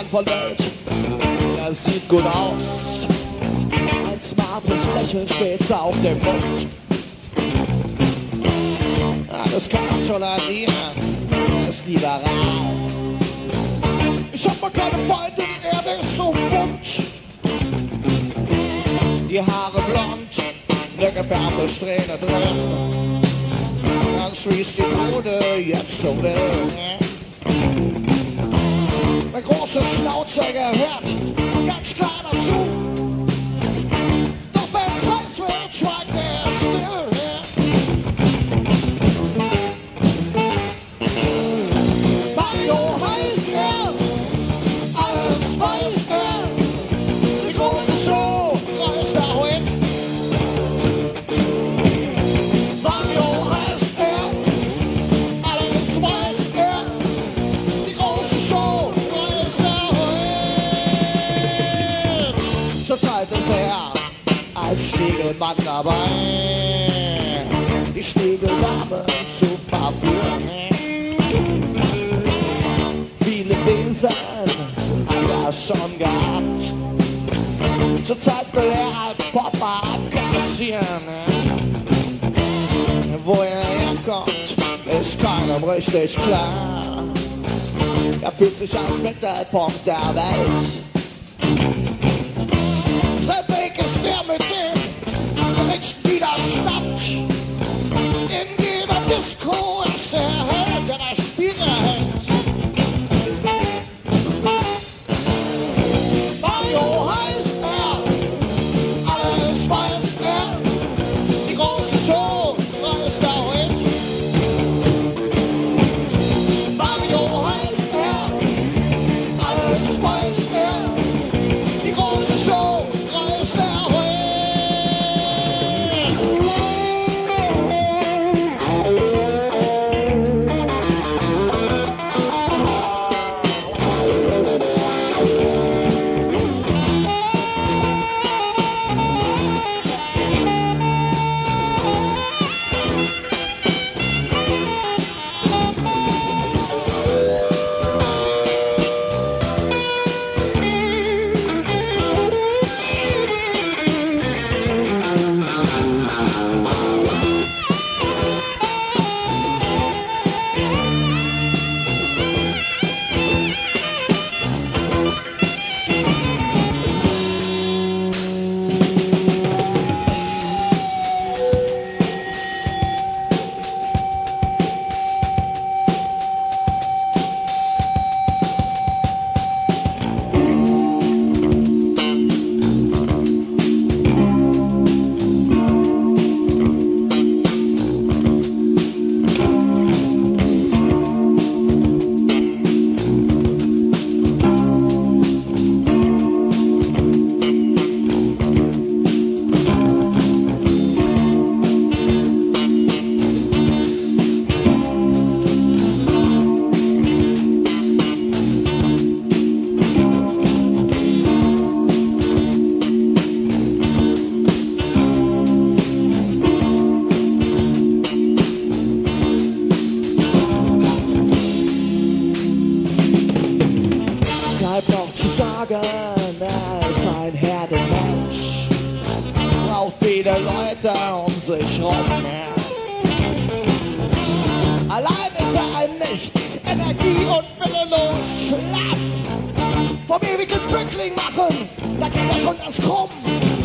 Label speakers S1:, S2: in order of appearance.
S1: von Welt. Er sieht gut aus. Ein smartes Lächeln steht auf dem Mund. Alles kann schon an ihr, er ist liberal. Ich hab mal keine Feinde, die Erde ist so bunt. Die Haare blond, der gefärbte Strähne drin. Ganz fließt die Mode jetzt so wild. Der große Schnauzer gehört ganz klar dazu. Doch wenn's heiß wird, schweigt er still. Mario heißt er, alles weiß er. Die große Show reißt er heute. Mario heißt er, alles weiß er. Die große Show reißt er heute. Zurzeit ist er als Schniegelmann dabei, die Schniegeldame zu verführen. Viele Besen hat er schon gehabt. Zurzeit will er als Popper abkassieren. Wo er herkommt, ist keinem richtig klar. Er fühlt sich als Mittelpunkt der Welt. Sein Weg ist der mit dem geringsten Widerstand. In jeder Disco ist er Held, der das Spiel erhält. Mario heißt er, alles weiß er. Die große Show reißt er heute. Mario heißt er, alles weiß er. Die große Show reißt er heute. Bleibt noch zu sagen, er ist ein Herdenmensch, braucht viele Leute um sich rum. Allein ist er ein Nichts, Energie und willenlos schlaff. Vom ewigen Bückling machen, da geht er schon ganz krumm.